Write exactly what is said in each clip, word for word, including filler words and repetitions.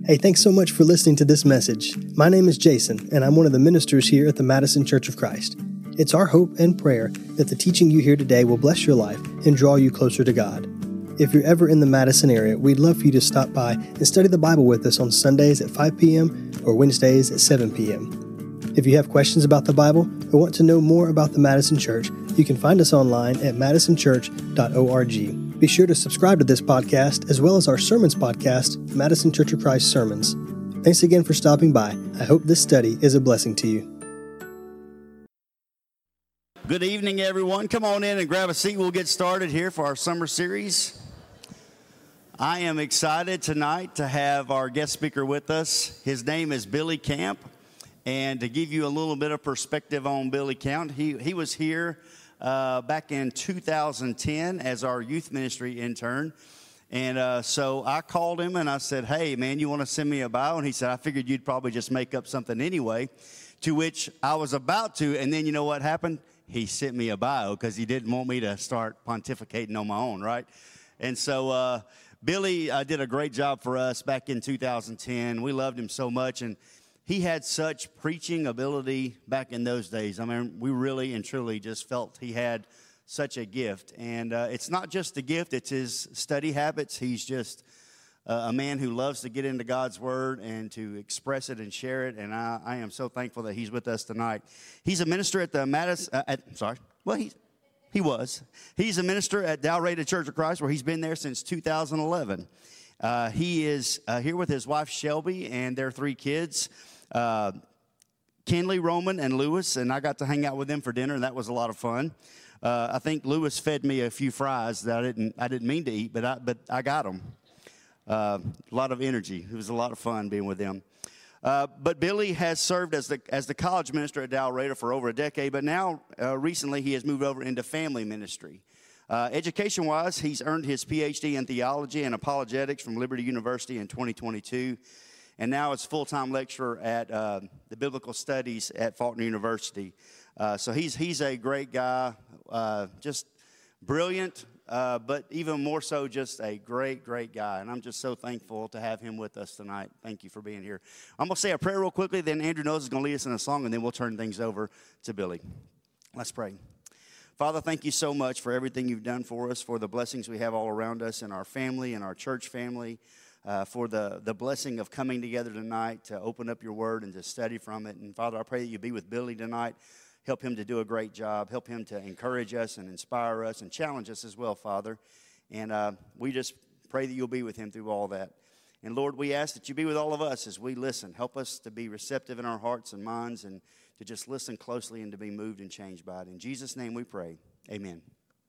Hey, thanks so much for listening to this message. My name is Jason, and I'm one of the ministers here at the Madison Church of Christ. It's our hope and prayer that the teaching you hear today will bless your life and draw you closer to God. If you're ever in the Madison area, we'd love for you to stop by and study the Bible with us on Sundays at five p.m. or Wednesdays at seven p.m. If you have questions about the Bible or want to know more about the Madison Church, you can find us online at madison church dot org. Be sure to subscribe to this podcast as well as our sermons podcast, Madison Church of Christ Sermons. Thanks again for stopping by. I hope this study is a blessing to you. Good evening, everyone. Come on in and grab a seat. We'll get started here for our summer series. I am excited tonight to have our guest speaker with us. His name is Billy Camp. And to give you a little bit of perspective on Billy Camp, he, he was here uh, back in two thousand ten as our youth ministry intern. And uh, so I called him and I said, hey, man, you want to send me a bio? And he said, I figured you'd probably just make up something anyway, to which I was about to. And then you know what happened? He sent me a bio because he didn't want me to start pontificating on my own, right? And so uh, Billy uh, did a great job for us back in two thousand ten. We loved him so much, and he had such preaching ability back in those days. I mean, we really and truly just felt he had such a gift. And uh, it's not just a gift, it's his study habits. He's just uh, a man who loves to get into God's Word and to express it and share it. And I, I am so thankful that he's with us tonight. He's a minister at the Madison, uh, at, sorry, well, he, he was. He's a minister at Dalraida Church of Christ, where he's been there since two thousand eleven. Uh, he is uh, here with his wife, Shelby, and their three kids. Uh, Kenley, Roman, and Lewis, and I got to hang out with them for dinner, and that was a lot of fun. Uh, I think Lewis fed me a few fries that I didn't I didn't mean to eat, but I but I got them. Uh, a lot of energy. It was a lot of fun being with them. Uh, but Billy has served as the as the college minister at Dalraida for over a decade, but now uh, recently he has moved over into family ministry. Uh, education-wise, he's earned his P H D in theology and apologetics from Liberty University in twenty twenty-two. And now is full-time lecturer at uh, the Biblical Studies at Faulkner University. Uh, so he's he's a great guy, uh, just brilliant, uh, but even more so just a great, great guy. And I'm just so thankful to have him with us tonight. Thank you for being here. I'm going to say a prayer real quickly, then Andrew Knowles is going to lead us in a song, and then we'll turn things over to Billy. Let's pray. Father, thank you so much for everything you've done for us, for the blessings we have all around us in our family and our church family. Uh, for the, the blessing of coming together tonight to open up your word and to study from it. And, Father, I pray that you be with Billy tonight. Help him to do a great job. Help him to encourage us and inspire us and challenge us as well, Father. And uh, we just pray that you'll be with him through all that. And, Lord, we ask that you be with all of us as we listen. Help us to be receptive in our hearts and minds and to just listen closely and to be moved and changed by it. In Jesus' name we pray. Amen.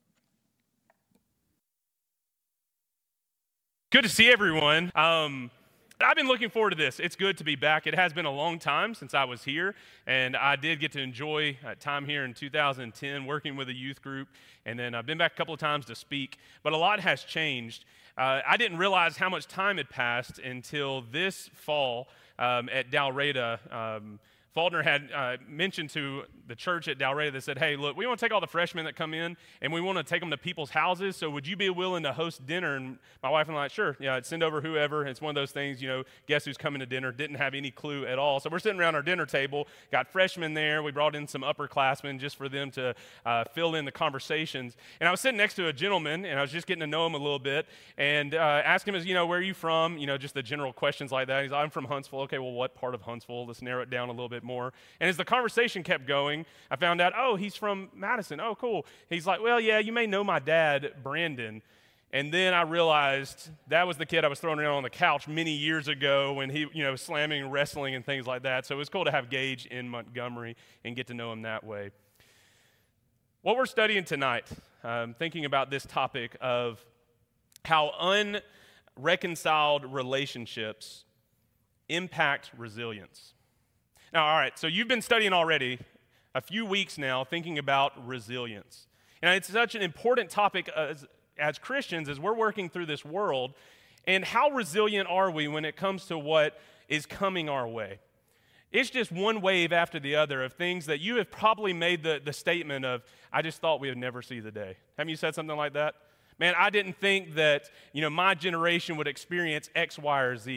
Good to see everyone. Um, I've been looking forward to this. It's good to be back. It has been a long time since I was here, and I did get to enjoy uh, time here in two thousand ten working with a youth group, and then I've been back a couple of times to speak, but a lot has changed. Uh, I didn't realize how much time had passed until this fall um, at Dalraida. Um, Faulkner had uh, mentioned to the church at Dalraida that said, hey, look, we want to take all the freshmen that come in, and we want to take them to people's houses, so would you be willing to host dinner? And my wife and I, sure, yeah, I'd send over whoever. It's one of those things, you know, guess who's coming to dinner? Didn't have any clue at all. So we're sitting around our dinner table, got freshmen there. We brought in some upperclassmen just for them to uh, fill in the conversations. And I was sitting next to a gentleman, and I was just getting to know him a little bit, and uh, asked him, you know, where are you from? You know, just the general questions like that. He's like, I'm from Huntsville. Okay, well, what part of Huntsville? Let's narrow it down a little bit more. And as the conversation kept going, I found out, oh, he's from Madison. Oh, cool. He's like, well, yeah, you may know my dad, Brandon. And then I realized that was the kid I was throwing around on the couch many years ago when he, you know, slamming, wrestling, and things like that. So it was cool to have Gage in Montgomery and get to know him that way. What we're studying tonight, um, thinking about this topic of how unreconciled relationships impact resilience. Now, all right, so you've been studying already a few weeks now thinking about resilience. And it's such an important topic as, as Christians as we're working through this world. And how resilient are we when it comes to what is coming our way? It's just one wave after the other of things that you have probably made the, the statement of, I just thought we would never see the day. Haven't you said something like that? Man, I didn't think that, you know, my generation would experience X, Y, or Z.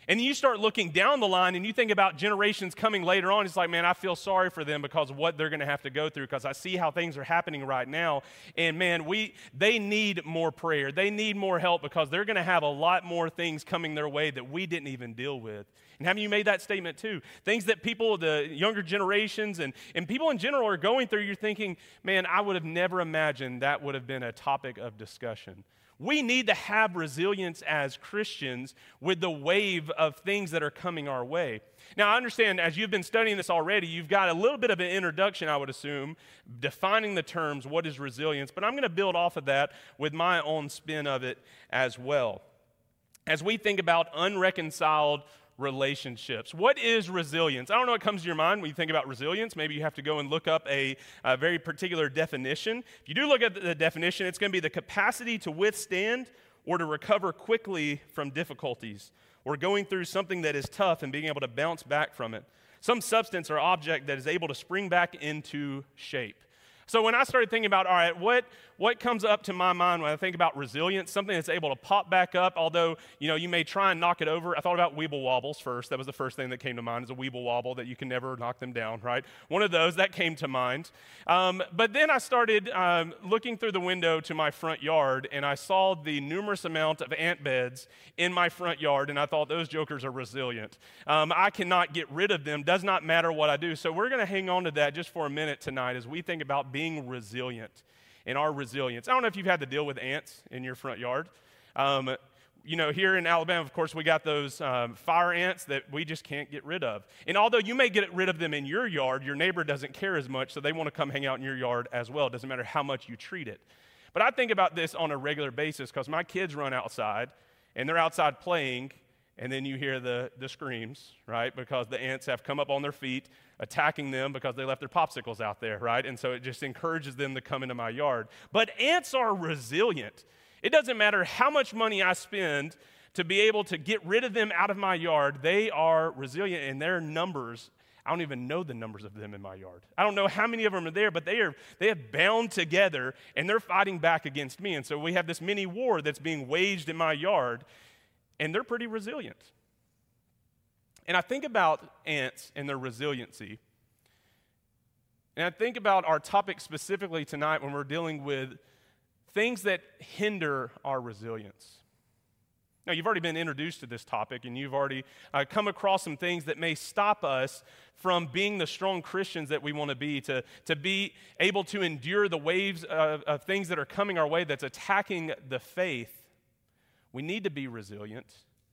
And you start looking down the line and you think about generations coming later on. It's like, man, I feel sorry for them because of what they're going to have to go through, because I see how things are happening right now. And man, we they need more prayer. They need more help because they're going to have a lot more things coming their way that we didn't even deal with. And haven't you made that statement too? Things that people, the younger generations and, and people in general are going through, you're thinking, man, I would have never imagined that would have been a topic of discussion. We need to have resilience as Christians with the wave of things that are coming our way. Now, I understand as you've been studying this already, you've got a little bit of an introduction, I would assume, defining the terms, what is resilience, but I'm going to build off of that with my own spin of it as well. As we think about unreconciled relationships. What is resilience? I don't know what comes to your mind when you think about resilience. Maybe you have to go and look up a, a very particular definition. If you do look at the definition, it's going to be the capacity to withstand or to recover quickly from difficulties, or going through something that is tough and being able to bounce back from it. Some substance or object that is able to spring back into shape. So when I started thinking about, all right, what, what comes up to my mind when I think about resilience, something that's able to pop back up, although, you know, you may try and knock it over. I thought about Weeble Wobbles first. That was the first thing that came to mind, is a Weeble Wobble, that you can never knock them down, right? One of those, that came to mind. Um, but then I started um, looking through the window to my front yard, and I saw the numerous amount of ant beds in my front yard, and I thought, those jokers are resilient. Um, I cannot get rid of them. Does not matter what I do. So we're going to hang on to that just for a minute tonight as we think about being resilient and our resilience. I don't know if you've had to deal with ants in your front yard. Um, you know, here in Alabama, of course, we got those um, fire ants that we just can't get rid of. And although you may get rid of them in your yard, your neighbor doesn't care as much, so they want to come hang out in your yard as well. It doesn't matter how much you treat it. But I think about this on a regular basis because my kids run outside, and they're outside playing, and then you hear the, the screams, right, because the ants have come up on their feet, attacking them because they left their popsicles out there, right? And so it just encourages them to come into my yard. But ants are resilient. It doesn't matter how much money I spend to be able to get rid of them out of my yard. They are resilient, and their numbers, I don't even know the numbers of them in my yard. I don't know how many of them are there, but they are they have bound together, and they're fighting back against me. And so we have this mini war that's being waged in my yard, and they're pretty resilient. And I think about ants and their resiliency. And I think about our topic specifically tonight when we're dealing with things that hinder our resilience. Now, you've already been introduced to this topic, and you've already uh, come across some things that may stop us from being the strong Christians that we want to be, to, to be able to endure the waves of, of things that are coming our way that's attacking the faith. We need to be resilient.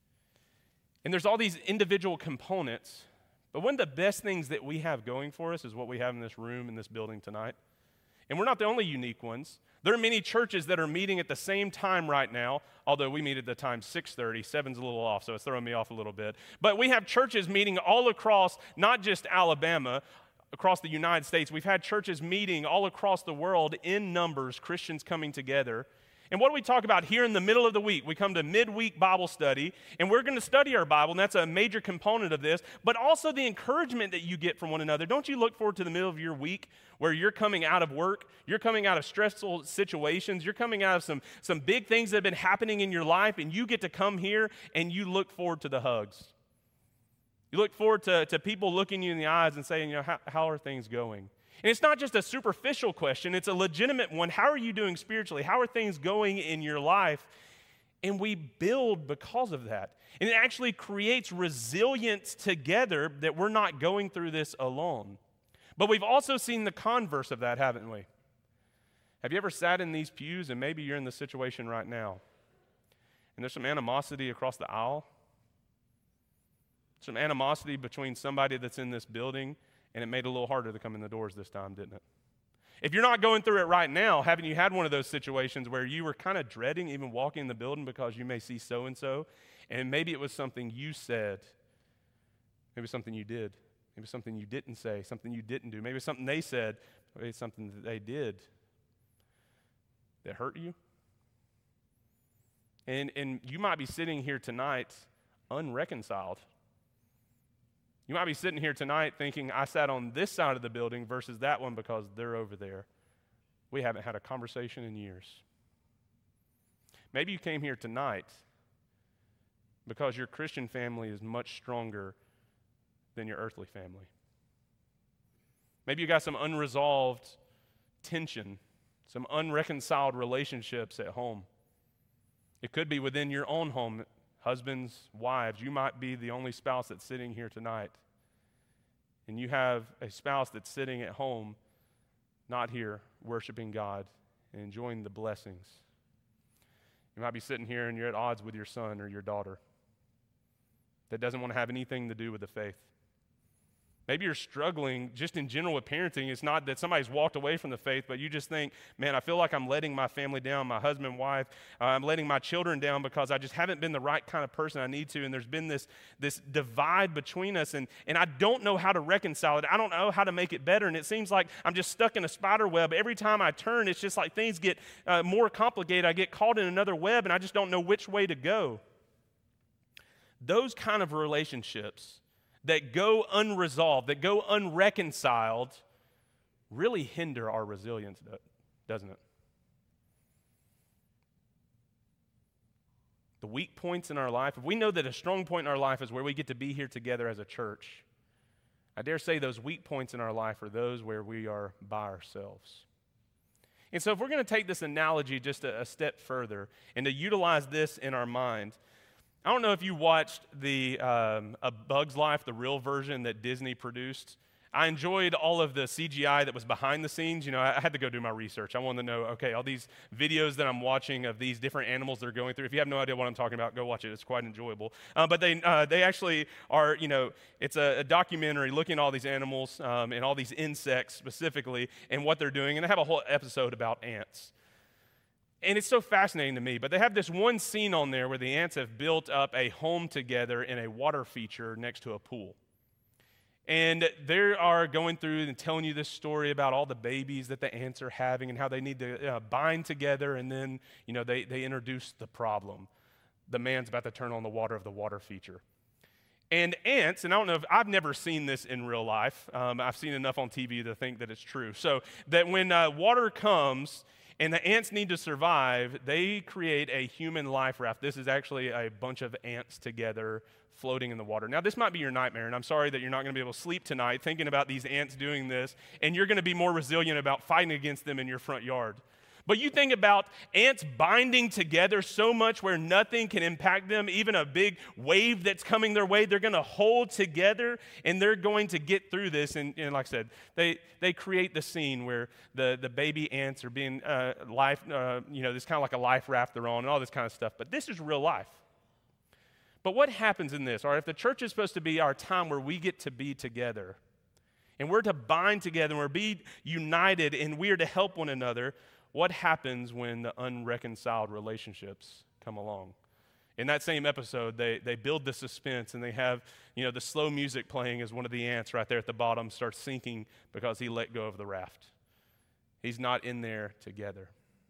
And there's all these individual components, but one of the best things that we have going for us is what we have in this room, in this building tonight. And we're not the only unique ones. There are many churches that are meeting at the same time right now, although we meet at the time six thirty. seven's a little off, so it's throwing me off a little bit. But we have churches meeting all across, not just Alabama, across the United States. We've had churches meeting all across the world in numbers, Christians coming together. And what do we talk about here in the middle of the week? We come to midweek Bible study, and we're going to study our Bible, and that's a major component of this, but also the encouragement that you get from one another. Don't you look forward to the middle of your week where you're coming out of work, you're coming out of stressful situations, you're coming out of some, some big things that have been happening in your life, and you get to come here, and you look forward to the hugs. You look forward to, to people looking you in the eyes and saying, you know, how, how are things going? And it's not just a superficial question, it's a legitimate one. How are you doing spiritually? How are things going in your life? And we build because of that. And it actually creates resilience together that we're not going through this alone. But we've also seen the converse of that, haven't we? Have you ever sat in these pews, and maybe you're in the situation right now, and there's some animosity across the aisle? Some animosity between somebody that's in this building, and it made it a little harder to come in the doors this time, didn't it? If you're not going through it right now, haven't you had one of those situations where you were kind of dreading even walking in the building because you may see so-and-so, and maybe it was something you said, maybe something you did, maybe something you didn't say, something you didn't do, maybe something they said, maybe something that they did that hurt you? And, and you might be sitting here tonight unreconciled. You might be sitting here tonight thinking, I sat on this side of the building versus that one because they're over there. We haven't had a conversation in years. Maybe you came here tonight because your Christian family is much stronger than your earthly family. Maybe you got some unresolved tension, some unreconciled relationships at home. It could be within your own home, husbands, wives. You might be the only spouse that's sitting here tonight. And you have a spouse that's sitting at home, not here, worshiping God and enjoying the blessings. You might be sitting here and you're at odds with your son or your daughter that doesn't want to have anything to do with the faith. Maybe you're struggling just in general with parenting. It's not that somebody's walked away from the faith, but you just think, man, I feel like I'm letting my family down, my husband, wife. Uh, I'm letting my children down because I just haven't been the right kind of person I need to. And there's been this, this divide between us, and, and I don't know how to reconcile it. I don't know how to make it better. And it seems like I'm just stuck in a spider web. Every time I turn, it's just like things get uh, more complicated. I get caught in another web, and I just don't know which way to go. Those kind of relationships that go unresolved, that go unreconciled, really hinder our resilience, doesn't it? The weak points in our life, if we know that a strong point in our life is where we get to be here together as a church, I dare say those weak points in our life are those where we are by ourselves. And so if we're going to take this analogy just a, a step further and to utilize this in our mind, I don't know if you watched the um, A Bug's Life, the real version that Disney produced. I enjoyed all of the C G I that was behind the scenes. You know, I had to go do my research. I wanted to know, okay, all these videos that I'm watching of these different animals they're going through. If you have no idea what I'm talking about, go watch it. It's quite enjoyable. Uh, but they uh, they actually are, you know, it's a, a documentary looking at all these animals um, and all these insects specifically and what they're doing. And they have a whole episode about ants. And it's so fascinating to me, but they have this one scene on there where the ants have built up a home together in a water feature next to a pool. And they are going through and telling you this story about all the babies that the ants are having and how they need to uh, bind together, and then, you know, they, they introduce the problem. The man's about to turn on the water of the water feature. And ants, and I don't know if, I've never seen this in real life. Um, I've seen enough on T V to think that it's true. So that when uh, water comes, and the ants need to survive, they create a human life raft. This is actually a bunch of ants together floating in the water. Now, this might be your nightmare, and I'm sorry that you're not going to be able to sleep tonight thinking about these ants doing this, and you're going to be more resilient about fighting against them in your front yard. But you think about ants binding together so much where nothing can impact them, even a big wave that's coming their way, they're going to hold together and they're going to get through this. And, and like I said, they, they create the scene where the, the baby ants are being uh, life, uh, you know, this kind of like a life raft they're on and all this kind of stuff. But this is real life. But what happens in this? All right, if the church is supposed to be our time where we get to be together and we're to bind together and we're to be united and we are to help one another, what happens when the unreconciled relationships come along? In that same episode, they, they build the suspense and they have, you know, the slow music playing as one of the ants right there at the bottom starts sinking because he let go of the raft. He's not in there together.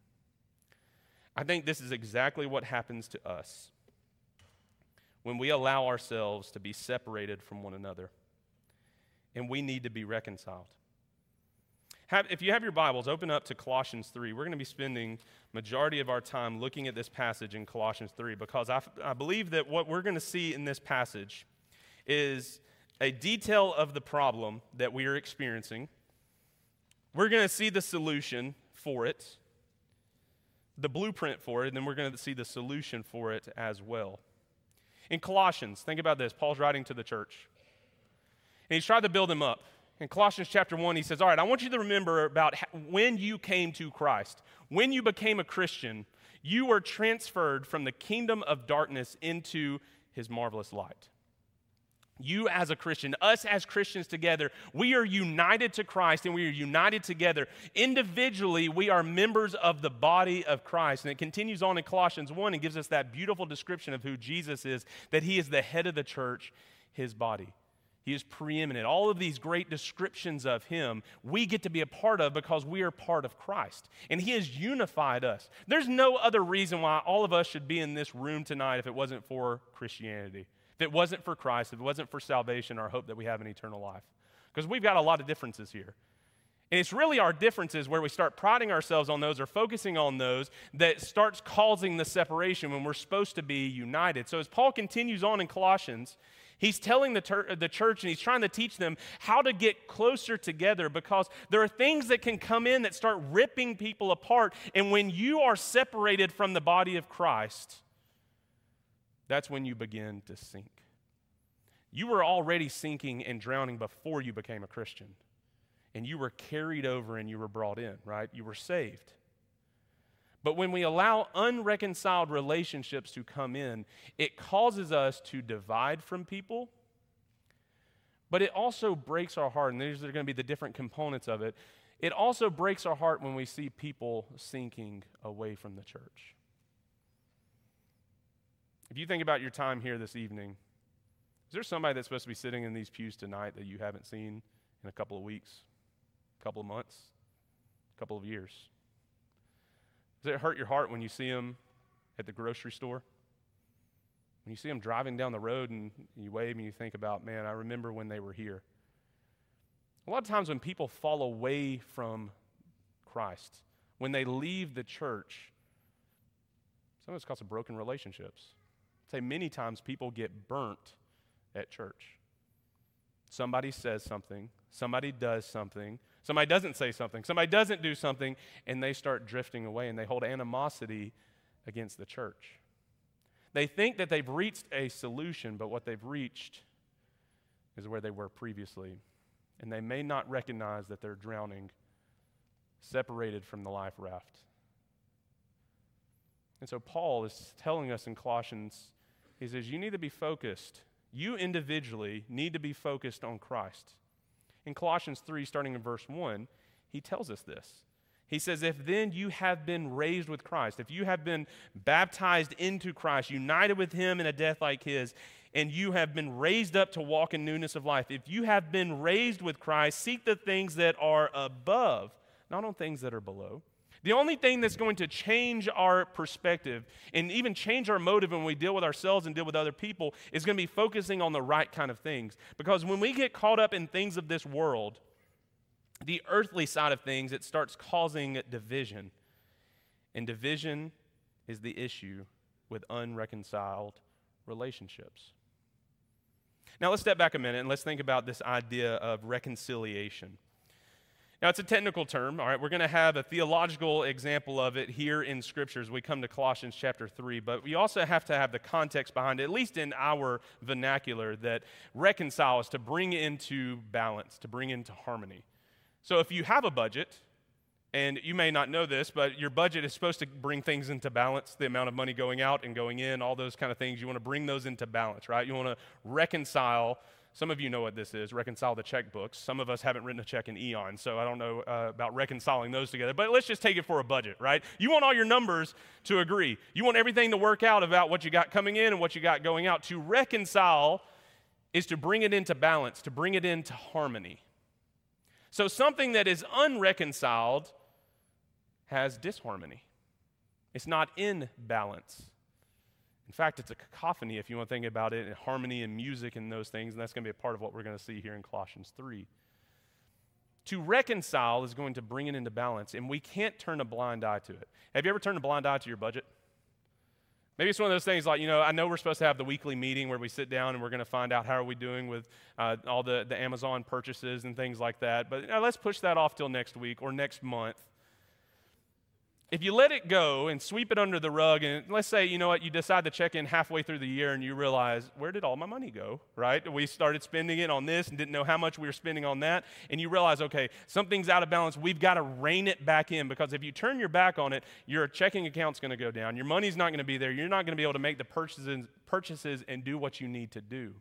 I think this is exactly what happens to us when we allow ourselves to be separated from one another, and we need to be reconciled. Have, if you have your Bibles, open up to Colossians three. We're going to be spending majority of our time looking at this passage in Colossians three because I, I believe that what we're going to see in this passage is a detail of the problem that we are experiencing. We're going to see the solution for it, the blueprint for it, and then we're going to see the solution for it as well. In Colossians, think about this. Paul's writing to the church, and he's tried to build them up. In Colossians chapter one, he says, all right, I want you to remember about when you came to Christ. When you became a Christian, you were transferred from the kingdom of darkness into his marvelous light. You as a Christian, us as Christians together, we are united to Christ and we are united together. Individually, we are members of the body of Christ. And it continues on in Colossians one and gives us that beautiful description of who Jesus is, that he is the head of the church, his body. He is preeminent. All of these great descriptions of him, we get to be a part of because we are part of Christ. And he has unified us. There's no other reason why all of us should be in this room tonight if it wasn't for Christianity, if it wasn't for Christ, if it wasn't for salvation or hope that we have an eternal life. Because we've got a lot of differences here. And it's really our differences where we start priding ourselves on those or focusing on those that starts causing the separation when we're supposed to be united. So as Paul continues on in Colossians, he's telling the, ter- the church and he's trying to teach them how to get closer together, because there are things that can come in that start ripping people apart. And when you are separated from the body of Christ, that's when you begin to sink. You were already sinking and drowning before you became a Christian. And you were carried over and you were brought in, right? You were saved. But when we allow unreconciled relationships to come in, it causes us to divide from people, but it also breaks our heart, and these are going to be the different components of it. It also breaks our heart when we see people sinking away from the church. If you think about your time here this evening, is there somebody that's supposed to be sitting in these pews tonight that you haven't seen in a couple of weeks, a couple of months, a couple of years? Does it hurt your heart when you see them at the grocery store? When you see them driving down the road and you wave and you think about, man, I remember when they were here. A lot of times when people fall away from Christ, when they leave the church, some of it's because of broken relationships. I'd say many times people get burnt at church. Somebody says something, somebody does something, somebody doesn't say something, somebody doesn't do something, and they start drifting away and they hold animosity against the church. They think that they've reached a solution, but what they've reached is where they were previously. And they may not recognize that they're drowning, separated from the life raft. And so Paul is telling us in Colossians, he says, you need to be focused. You individually need to be focused on Christ. In Colossians three, starting in verse one, he tells us this. He says, if then you have been raised with Christ, if you have been baptized into Christ, united with him in a death like his, and you have been raised up to walk in newness of life, if you have been raised with Christ, seek the things that are above, not on things that are below. The only thing that's going to change our perspective and even change our motive when we deal with ourselves and deal with other people is going to be focusing on the right kind of things. Because when we get caught up in things of this world, the earthly side of things, it starts causing division. And division is the issue with unreconciled relationships. Now let's step back a minute and let's think about this idea of reconciliation. Now, it's a technical term, all right? We're going to have a theological example of it here in Scripture as we come to Colossians chapter three, but we also have to have the context behind it, at least in our vernacular, that reconcile is to bring into balance, to bring into harmony. So if you have a budget, and you may not know this, but your budget is supposed to bring things into balance, the amount of money going out and going in, all those kind of things. You want to bring those into balance, right? You want to reconcile. Some of you know what this is, reconcile the checkbooks. Some of us haven't written a check in eons, so I don't know uh, about reconciling those together. But let's just take it for a budget, right? You want all your numbers to agree. You want everything to work out about what you got coming in and what you got going out. To reconcile is to bring it into balance, to bring it into harmony. So something that is unreconciled has disharmony. It's not in balance. In fact, it's a cacophony if you want to think about it, and harmony and music and those things, and that's going to be a part of what we're going to see here in Colossians three. To reconcile is going to bring it into balance, and we can't turn a blind eye to it. Have you ever turned a blind eye to your budget? Maybe it's one of those things like, you know, I know we're supposed to have the weekly meeting where we sit down and we're going to find out how are we doing with uh, all the, the Amazon purchases and things like that, but you know, let's push that off till next week or next month. If you let it go and sweep it under the rug, and let's say, you know what, you decide to check in halfway through the year and you realize, where did all my money go, right? We started spending it on this and didn't know how much we were spending on that, and you realize, okay, something's out of balance. We've got to rein it back in, because if you turn your back on it, your checking account's going to go down. Your money's not going to be there. You're not going to be able to make the purchases, purchases and do what you need to do.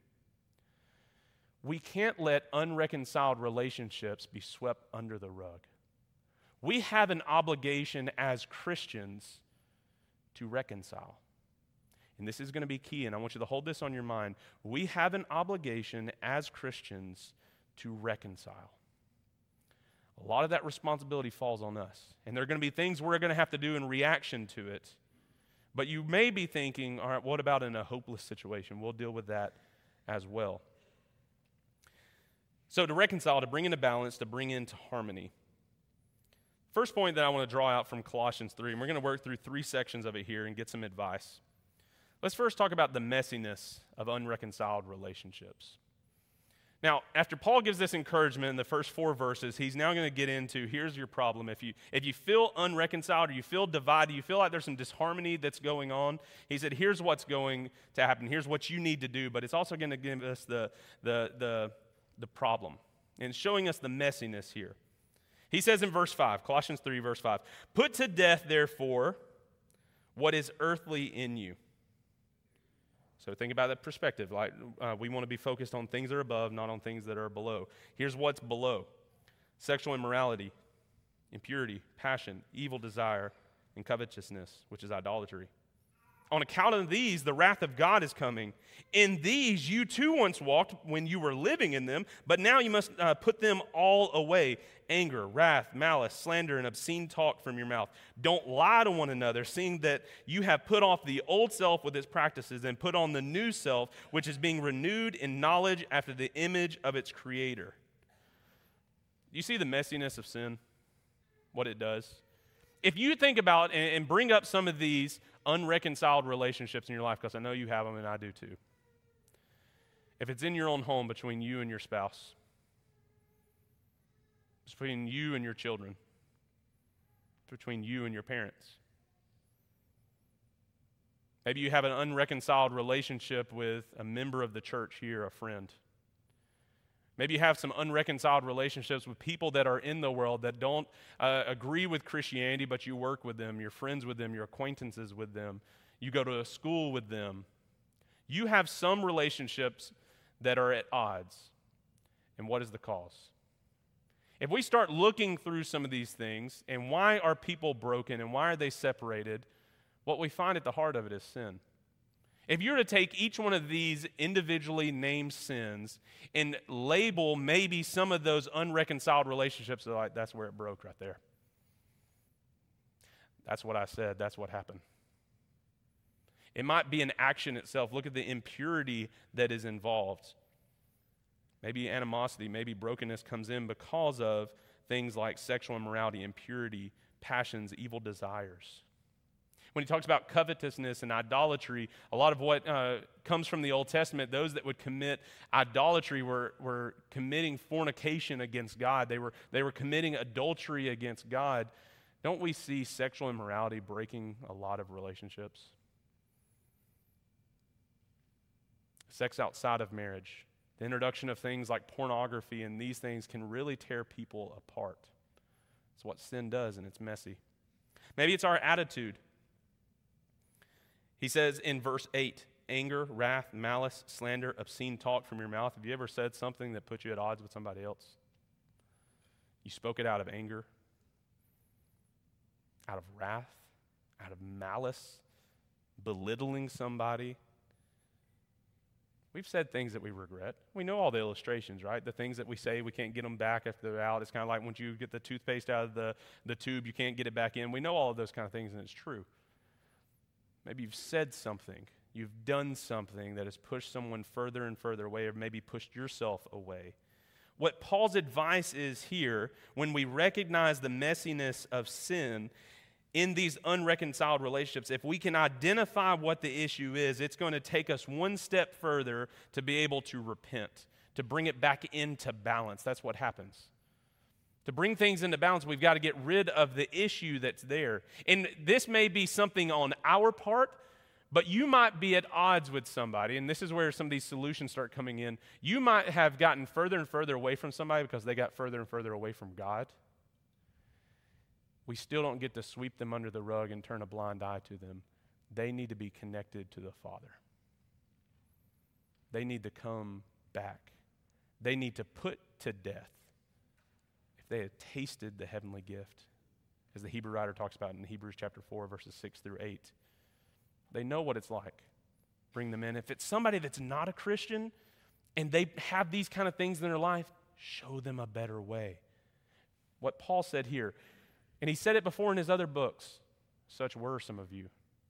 We can't let unreconciled relationships be swept under the rug. We have an obligation as Christians to reconcile. And this is going to be key, and I want you to hold this on your mind. We have an obligation as Christians to reconcile. A lot of that responsibility falls on us. And there are going to be things we're going to have to do in reaction to it. But you may be thinking, all right, what about in a hopeless situation? We'll deal with that as well. So to reconcile, to bring into balance, to bring into harmony. First point that I want to draw out from Colossians three, and we're going to work through three sections of it here and get some advice. Let's first talk about the messiness of unreconciled relationships. Now, after Paul gives this encouragement in the first four verses, he's now going to get into, here's your problem. If you if you feel unreconciled or you feel divided, you feel like there's some disharmony that's going on, he said, here's what's going to happen. Here's what you need to do. But it's also going to give us the, the, the, the problem and showing us the messiness here. He says in verse five, Colossians three, verse five, put to death, therefore, what is earthly in you. So think about that perspective. Like uh, we want to be focused on things that are above, not on things that are below. Here's what's below: sexual immorality, impurity, passion, evil desire, and covetousness, which is idolatry. On account of these, the wrath of God is coming. In these you too once walked when you were living in them, but now you must uh, put them all away: anger, wrath, malice, slander, and obscene talk from your mouth. Don't lie to one another, seeing that you have put off the old self with its practices and put on the new self, which is being renewed in knowledge after the image of its creator. You see the messiness of sin, what it does? If you think about and, and bring up some of these unreconciled relationships in your life, because I know you have them and I do too. If it's in your own home between you and your spouse, between you and your children, between you and your parents. Maybe you have an unreconciled relationship with a member of the church here, a friend. Maybe you have some unreconciled relationships with people that are in the world that don't uh, agree with Christianity, but you work with them, you're friends with them, you're acquaintances with them, you go to a school with them. You have some relationships that are at odds. And what is the cause? If we start looking through some of these things, and why are people broken and why are they separated, what we find at the heart of it is sin. If you were to take each one of these individually named sins and label maybe some of those unreconciled relationships, like that's where it broke right there. That's what I said. That's what happened. It might be an action itself. Look at the impurity that is involved. Maybe animosity, maybe brokenness comes in because of things like sexual immorality, impurity, passions, evil desires. When he talks about covetousness and idolatry, a lot of what uh, comes from the Old Testament, those that would commit idolatry were, were committing fornication against God. They were, they were committing adultery against God. Don't we see sexual immorality breaking a lot of relationships? Sex outside of marriage, the introduction of things like pornography and these things can really tear people apart. It's what sin does, and it's messy. Maybe it's our attitude. He says in verse eight, anger, wrath, malice, slander, obscene talk from your mouth. Have you ever said something that put you at odds with somebody else? You spoke it out of anger, out of wrath, out of malice, belittling somebody. We've said things that we regret. We know all the illustrations, right? The things that we say, we can't get them back after they're out. It's kind of like when you get the toothpaste out of the, the tube, you can't get it back in. We know all of those kind of things, and it's true. Maybe you've said something, you've done something that has pushed someone further and further away, or maybe pushed yourself away. What Paul's advice is here, when we recognize the messiness of sin in these unreconciled relationships, if we can identify what the issue is, it's going to take us one step further to be able to repent, to bring it back into balance. That's what happens. To bring things into balance, we've got to get rid of the issue that's there. And this may be something on our part, but you might be at odds with somebody, and this is where some of these solutions start coming in. You might have gotten further and further away from somebody because they got further and further away from God. We still don't get to sweep them under the rug and turn a blind eye to them. They need to be connected to the Father. They need to come back. They need to put to death. They had tasted the heavenly gift, as the Hebrew writer talks about in Hebrews chapter four, verses six through eight. They know what it's like. Bring them in. If it's somebody that's not a Christian and they have these kind of things in their life, show them a better way. What Paul said here, and he said it before in his other books, such were some of you.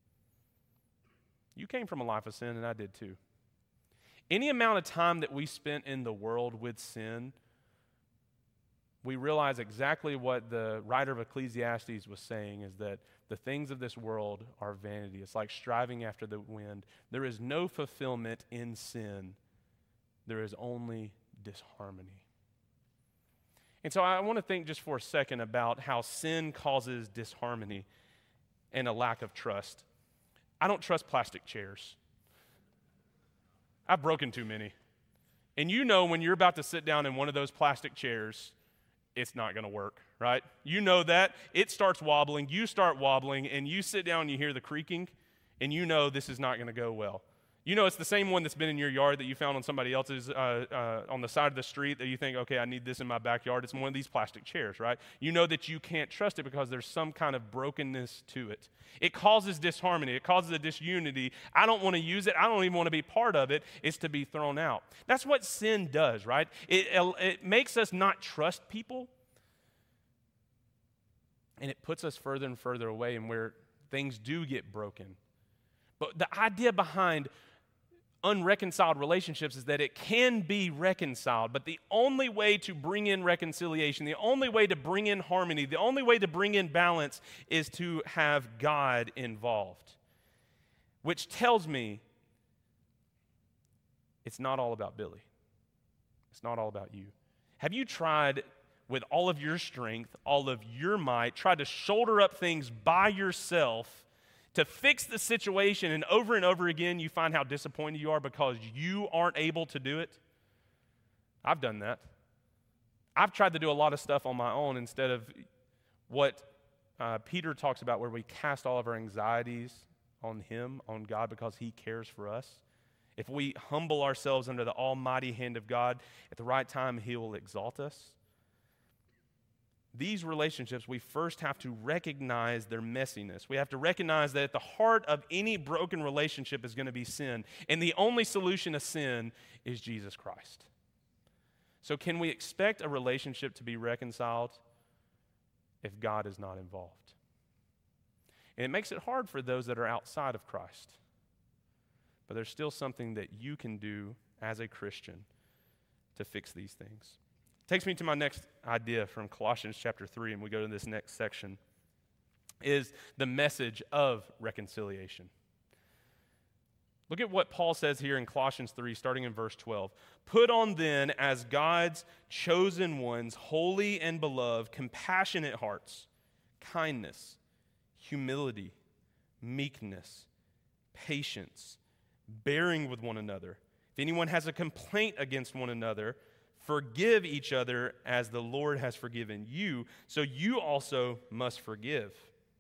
You came from a life of sin, and I did too. Any amount of time that we spent in the world with sin we realize exactly what the writer of Ecclesiastes was saying, is that the things of this world are vanity. It's like striving after the wind. There is no fulfillment in sin. There is only disharmony. And so I want to think just for a second about how sin causes disharmony and a lack of trust. I don't trust plastic chairs. I've broken too many. And you know when you're about to sit down in one of those plastic chairs, it's not going to work, right? You know that. It starts wobbling, you start wobbling, and you sit down and you hear the creaking, and you know this is not going to go well. You know it's the same one that's been in your yard that you found on somebody else's, uh, uh, on the side of the street that you think, okay, I need this in my backyard. It's one of these plastic chairs, right? You know that you can't trust it because there's some kind of brokenness to it. It causes disharmony. It causes a disunity. I don't want to use it. I don't even want to be part of it. It's to be thrown out. That's what sin does, right? It, it makes us not trust people, and it puts us further and further away and where things do get broken. But the idea behind unreconciled relationships is that it can be reconciled, but the only way to bring in reconciliation, the only way to bring in harmony, the only way to bring in balance is to have God involved, which tells me it's not all about Billy. It's not all about you. Have you tried with all of your strength, all of your might, tried to shoulder up things by yourself to fix the situation, and over and over again you find how disappointed you are because you aren't able to do it? I've done that. I've tried to do a lot of stuff on my own instead of what uh, Peter talks about, where we cast all of our anxieties on him, on God, because he cares for us. If we humble ourselves under the almighty hand of God, at the right time he will exalt us. These relationships, we first have to recognize their messiness. We have to recognize that at the heart of any broken relationship is going to be sin. And the only solution to sin is Jesus Christ. So can we expect a relationship to be reconciled if God is not involved? And it makes it hard for those that are outside of Christ. But there's still something that you can do as a Christian to fix these things. Takes me to my next idea from Colossians chapter three, and we go to this next section, is the message of reconciliation. Look at what Paul says here in Colossians three, starting in verse twelve. Put on then, as God's chosen ones, holy and beloved, compassionate hearts, kindness, humility, meekness, patience, bearing with one another. If anyone has a complaint against one another, forgive each other as the Lord has forgiven you, so you also must forgive.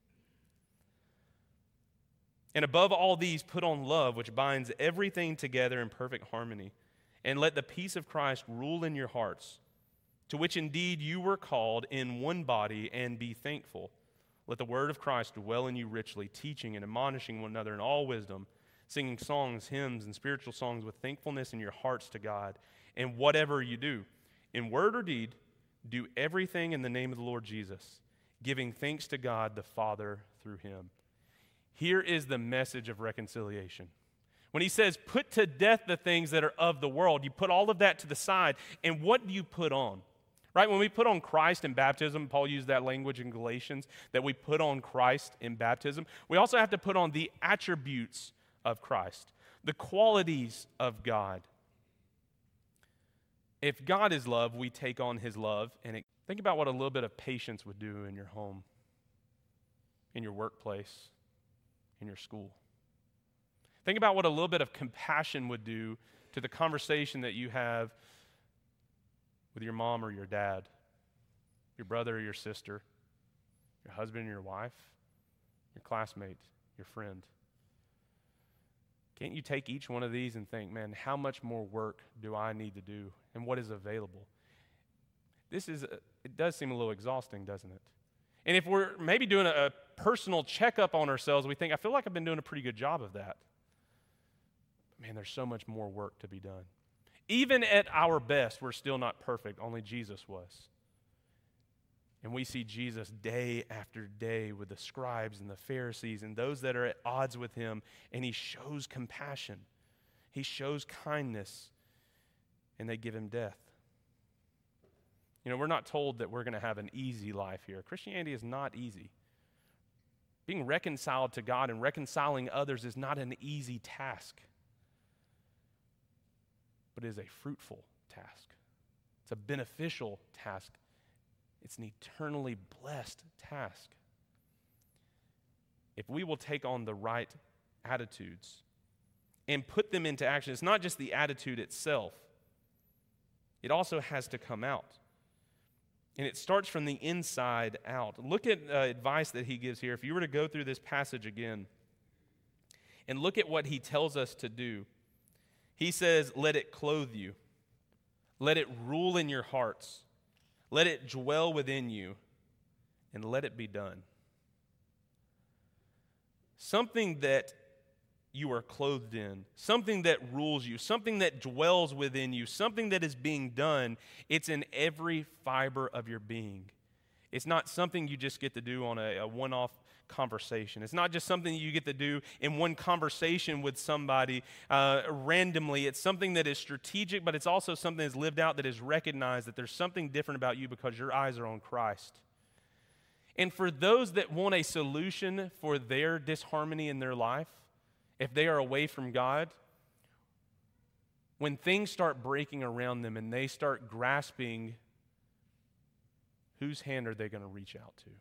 And above all these, put on love, which binds everything together in perfect harmony. And let the peace of Christ rule in your hearts, to which indeed you were called in one body, and be thankful. Let the word of Christ dwell in you richly, teaching and admonishing one another in all wisdom, singing songs, hymns, and spiritual songs with thankfulness in your hearts to God. And whatever you do, in word or deed, do everything in the name of the Lord Jesus, giving thanks to God the Father through him. Here is the message of reconciliation. When he says, put to death the things that are of the world, you put all of that to the side, and what do you put on? Right? When we put on Christ in baptism, Paul used that language in Galatians, that we put on Christ in baptism. We also have to put on the attributes of Christ, the qualities of God. If God is love, we take on his love. And it, think about what a little bit of patience would do in your home, in your workplace, in your school. Think about what a little bit of compassion would do to the conversation that you have with your mom or your dad, your brother or your sister, your husband or your wife, your classmate, your friend. Can't you take each one of these and think, man, how much more work do I need to do, and what is available? This is, a, it does seem a little exhausting, doesn't it? And if we're maybe doing a, a personal checkup on ourselves, we think, I feel like I've been doing a pretty good job of that. But man, there's so much more work to be done. Even at our best, we're still not perfect. Only Jesus was. And we see Jesus day after day with the scribes and the Pharisees and those that are at odds with him, and he shows compassion. He shows kindness, and they give him death. You know, we're not told that we're going to have an easy life here. Christianity is not easy. Being reconciled to God and reconciling others is not an easy task, but it is a fruitful task. It's a beneficial task. It's an eternally blessed task. If we will take on the right attitudes and put them into action, it's not just the attitude itself. It also has to come out. And it starts from the inside out. Look at uh, advice that he gives here. If you were to go through this passage again and look at what he tells us to do, he says, let it clothe you. Let it rule in your hearts. Let it dwell within you. And let it be done. Something that you are clothed in, something that rules you, something that dwells within you, something that is being done, it's in every fiber of your being. It's not something you just get to do on a, a one-off conversation. It's not just something you get to do in one conversation with somebody uh, randomly. It's something that is strategic, but it's also something that's lived out, that is recognized that there's something different about you because your eyes are on Christ. And for those that want a solution for their disharmony in their life, if they are away from God, when things start breaking around them and they start grasping, whose hand are they going to reach out to?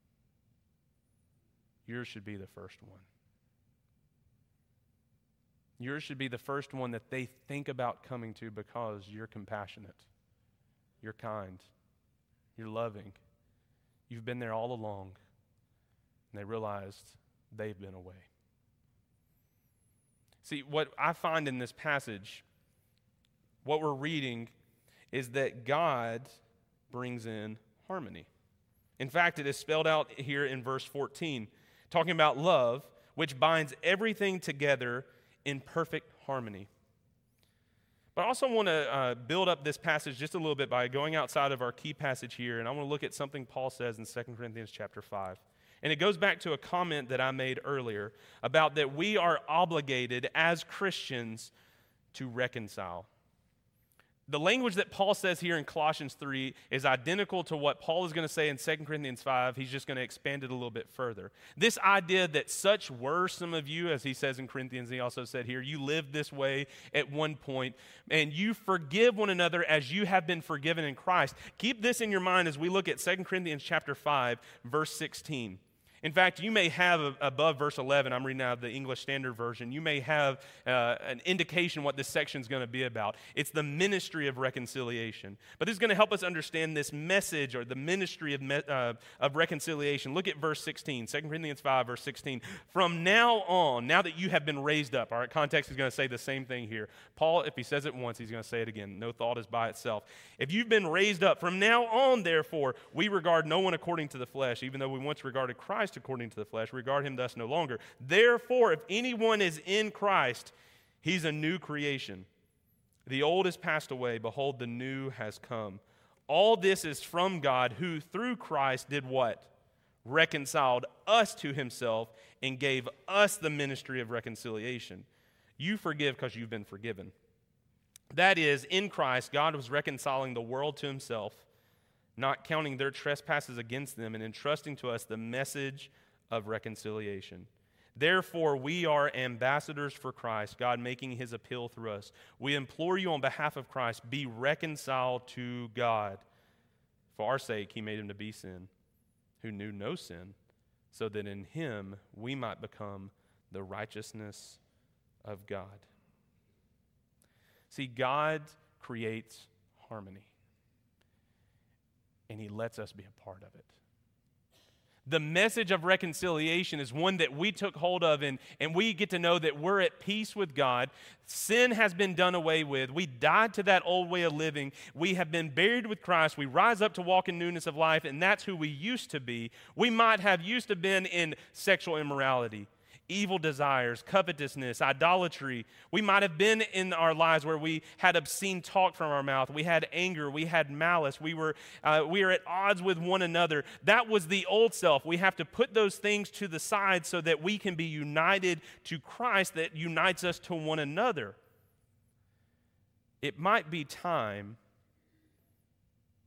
Yours should be the first one. Yours should be the first one that they think about coming to because you're compassionate, you're kind, you're loving. You've been there all along, and they realized they've been away. See, what I find in this passage, what we're reading, is that God brings in harmony. In fact, it is spelled out here in verse fourteen, talking about love, which binds everything together in perfect harmony. But I also want to uh, build up this passage just a little bit by going outside of our key passage here, and I want to look at something Paul says in Second Corinthians chapter five. And it goes back to a comment that I made earlier about that we are obligated as Christians to reconcile. The language that Paul says here in Colossians three is identical to what Paul is going to say in Second Corinthians five. He's just going to expand it a little bit further. This idea that such were some of you, as he says in Corinthians, he also said here, you lived this way at one point, and you forgive one another as you have been forgiven in Christ. Keep this in your mind as we look at Second Corinthians chapter five, verse sixteen. In fact, you may have above verse eleven, I'm reading out of the English Standard Version, you may have uh, an indication what this section is going to be about. It's the ministry of reconciliation. But this is going to help us understand this message or the ministry of, me- uh, of reconciliation. Look at verse sixteen, Second Corinthians five, verse sixteen. From now on, now that you have been raised up, all right, context is going to say the same thing here. Paul, if he says it once, he's going to say it again. No thought is by itself. If you've been raised up, from now on, therefore, we regard no one according to the flesh, even though we once regarded Christ according to the flesh, regard him thus no longer. Therefore, if anyone is in Christ, he's a new creation. The old has passed away. Behold, the new has come. All this is from God, who through Christ did what? Reconciled us to himself and gave us the ministry of reconciliation. You forgive because you've been forgiven. That is, in Christ, God was reconciling the world to himself, not counting their trespasses against them, and entrusting to us the message of reconciliation. Therefore, we are ambassadors for Christ, God making his appeal through us. We implore you on behalf of Christ, be reconciled to God. For our sake, he made him to be sin, who knew no sin, so that in him we might become the righteousness of God. See, God creates harmony, and he lets us be a part of it. The message of reconciliation is one that we took hold of, and, and we get to know that we're at peace with God. Sin has been done away with. We died to that old way of living. We have been buried with Christ. We rise up to walk in newness of life, and that's who we used to be. We might have used to been in sexual immorality, evil desires, covetousness, idolatry. We might have been in our lives where we had obscene talk from our mouth. We had anger. We had malice. We were, uh, we were at odds with one another. That was the old self. We have to put those things to the side so that we can be united to Christ that unites us to one another. It might be time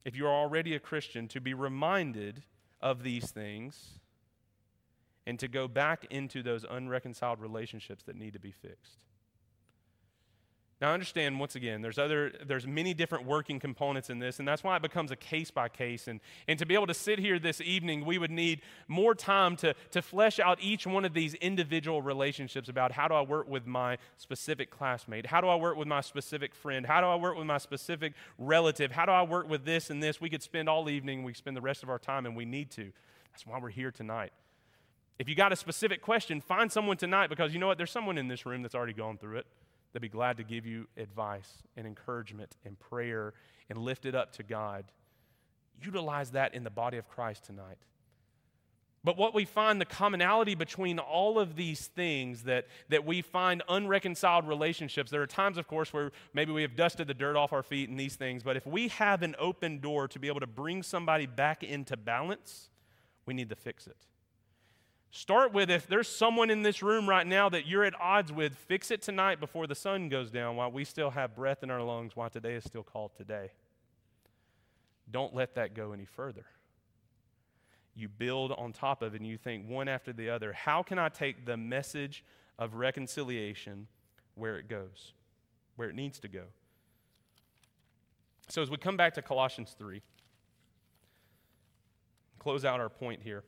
if you're already a Christian, to be reminded of these things and to go back into those unreconciled relationships that need to be fixed. Now, understand, once again, there's other, there's many different working components in this, and that's why it becomes a case by case. And, and to be able to sit here this evening, we would need more time to, to flesh out each one of these individual relationships about how do I work with my specific classmate? How do I work with my specific friend? How do I work with my specific relative? How do I work with this and this? We could spend all evening, we spend the rest of our time, and we need to. That's why we're here tonight. If you got a specific question, find someone tonight, because you know what? There's someone in this room that's already gone through it. They'll be glad to give you advice and encouragement and prayer and lift it up to God. Utilize that in the body of Christ tonight. But what we find, the commonality between all of these things, that, that we find unreconciled relationships. There are times, of course, where maybe we have dusted the dirt off our feet and these things, but if we have an open door to be able to bring somebody back into balance, we need to fix it. Start with, if there's someone in this room right now that you're at odds with, fix it tonight before the sun goes down, while we still have breath in our lungs, while today is still called today. Don't let that go any further. You build on top of it and you think one after the other, how can I take the message of reconciliation where it goes, where it needs to go? So as we come back to Colossians three, close out our point here.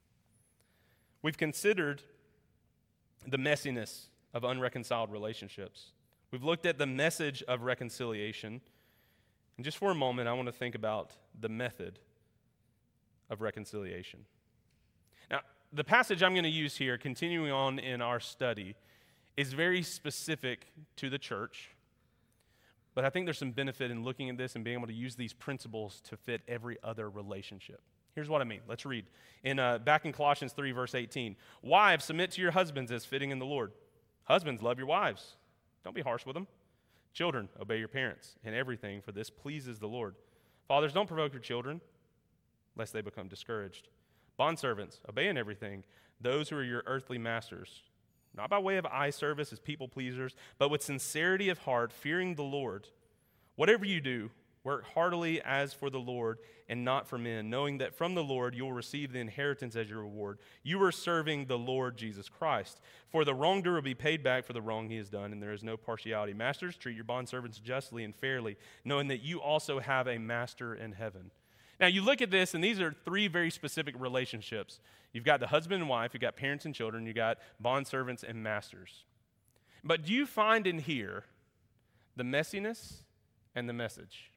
We've considered the messiness of unreconciled relationships. We've looked at the message of reconciliation. And just for a moment, I want to think about the method of reconciliation. Now, the passage I'm going to use here, continuing on in our study, is very specific to the church. But I think there's some benefit in looking at this and being able to use these principles to fit every other relationship. Here's what I mean. Let's read. In uh, back in Colossians three, verse eighteen. Wives, submit to your husbands as fitting in the Lord. Husbands, love your wives. Don't be harsh with them. Children, obey your parents in everything, for this pleases the Lord. Fathers, don't provoke your children, lest they become discouraged. Bondservants, obey in everything those who are your earthly masters, not by way of eye service as people pleasers, but with sincerity of heart, fearing the Lord. Whatever you do, work heartily as for the Lord and not for men, knowing that from the Lord you will receive the inheritance as your reward. You are serving the Lord Jesus Christ. For the wrongdoer will be paid back for the wrong he has done, and there is no partiality. Masters, treat your bondservants justly and fairly, knowing that you also have a master in heaven. Now, you look at this, and these are three very specific relationships. You've got the husband and wife, you've got parents and children, you've got bondservants and masters. But do you find in here the messiness and the message?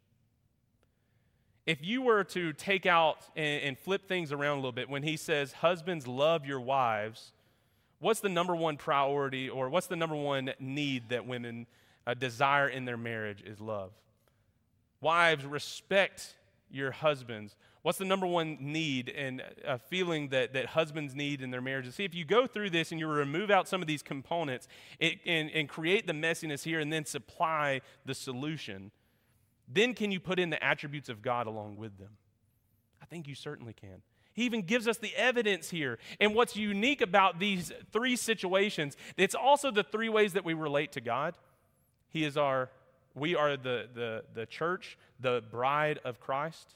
If you were to take out and, and flip things around a little bit, when he says, husbands, love your wives, what's the number one priority, or what's the number one need that women uh, desire in their marriage is love? Wives, respect your husbands. What's the number one need and a feeling that, that husbands need in their marriages? See, if you go through this and you remove out some of these components it, and, and create the messiness here and then supply the solution, then can you put in the attributes of God along with them? I think you certainly can. He even gives us the evidence here. And what's unique about these three situations, it's also the three ways that we relate to God. He is our, we are the, the, the church, the bride of Christ.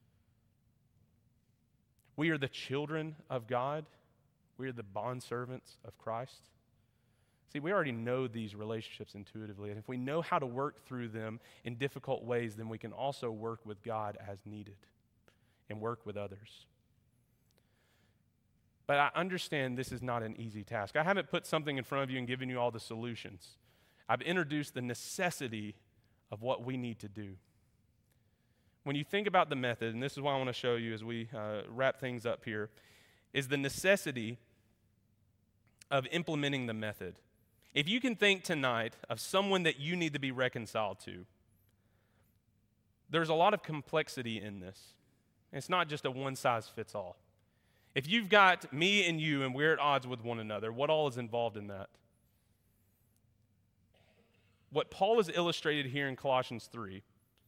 We are the children of God. We are the bondservants of Christ. See, we already know these relationships intuitively, and if we know how to work through them in difficult ways, then we can also work with God as needed and work with others. But I understand this is not an easy task. I haven't put something in front of you and given you all the solutions. I've introduced the necessity of what we need to do. When you think about the method, and this is what I want to show you as we uh, wrap things up here, is the necessity of implementing the method. If you can think tonight of someone that you need to be reconciled to, there's a lot of complexity in this. It's not just a one-size-fits-all. If you've got me and you and we're at odds with one another, what all is involved in that? What Paul has illustrated here in Colossians three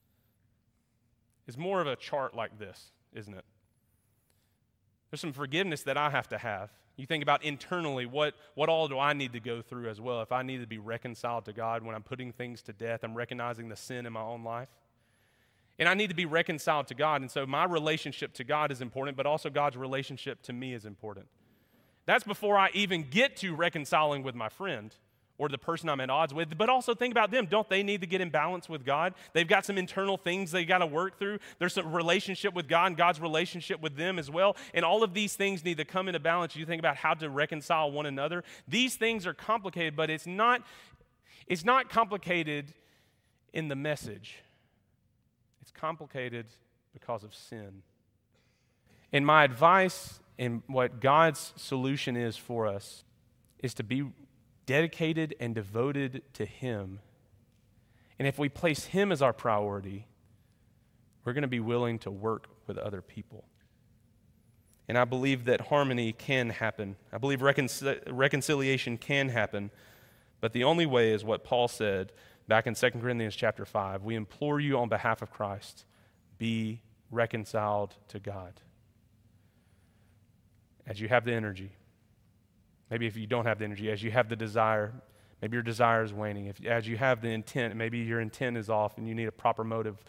is more of a chart like this, isn't it? There's some forgiveness that I have to have. You think about internally, what, what all do I need to go through as well? If I need to be reconciled to God when I'm putting things to death, I'm recognizing the sin in my own life. And I need to be reconciled to God. And so my relationship to God is important, but also God's relationship to me is important. That's before I even get to reconciling with my friend or the person I'm at odds with. But also think about them. Don't they need to get in balance with God? They've got some internal things they got to work through. There's some relationship with God and God's relationship with them as well. And all of these things need to come into balance. You think about how to reconcile one another. These things are complicated, but it's not, it's not complicated in the message. It's complicated because of sin. And my advice and what God's solution is for us is to be dedicated and devoted to Him. And if we place Him as our priority, we're going to be willing to work with other people. And I believe that harmony can happen. I believe reconcil- reconciliation can happen. But the only way is what Paul said back in Second Corinthians chapter five. We implore you on behalf of Christ, be reconciled to God. As you have the energy, maybe if you don't have the energy, as you have the desire, maybe your desire is waning. If, as you have the intent, maybe your intent is off and you need a proper motive.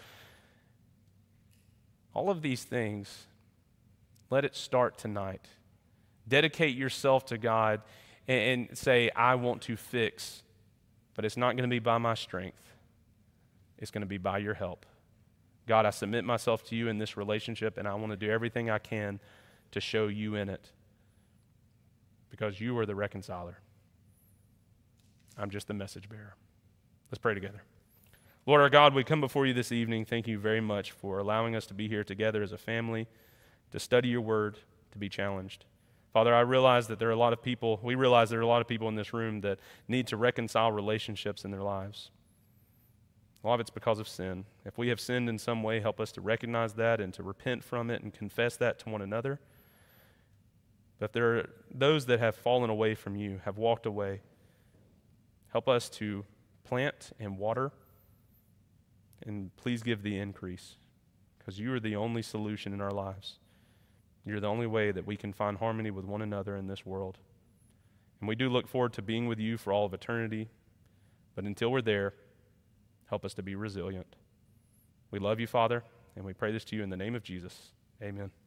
All of these things, let it start tonight. Dedicate yourself to God and, and say, I want to fix, but it's not going to be by my strength. It's going to be by your help. God, I submit myself to you in this relationship, and I want to do everything I can to show you in it, because you are the reconciler. I'm just the message bearer. Let's pray together. Lord our God, we come before you this evening. Thank you very much for allowing us to be here together as a family, to study your word, to be challenged. Father, I realize that there are a lot of people, we realize there are a lot of people in this room that need to reconcile relationships in their lives. A lot of it's because of sin. If we have sinned in some way, help us to recognize that and to repent from it and confess that to one another. But if there are those that have fallen away from you, have walked away, help us to plant and water, and please give the increase, because you are the only solution in our lives. You're the only way that we can find harmony with one another in this world. And we do look forward to being with you for all of eternity, but until we're there, help us to be resilient. We love you, Father, and we pray this to you in the name of Jesus. Amen.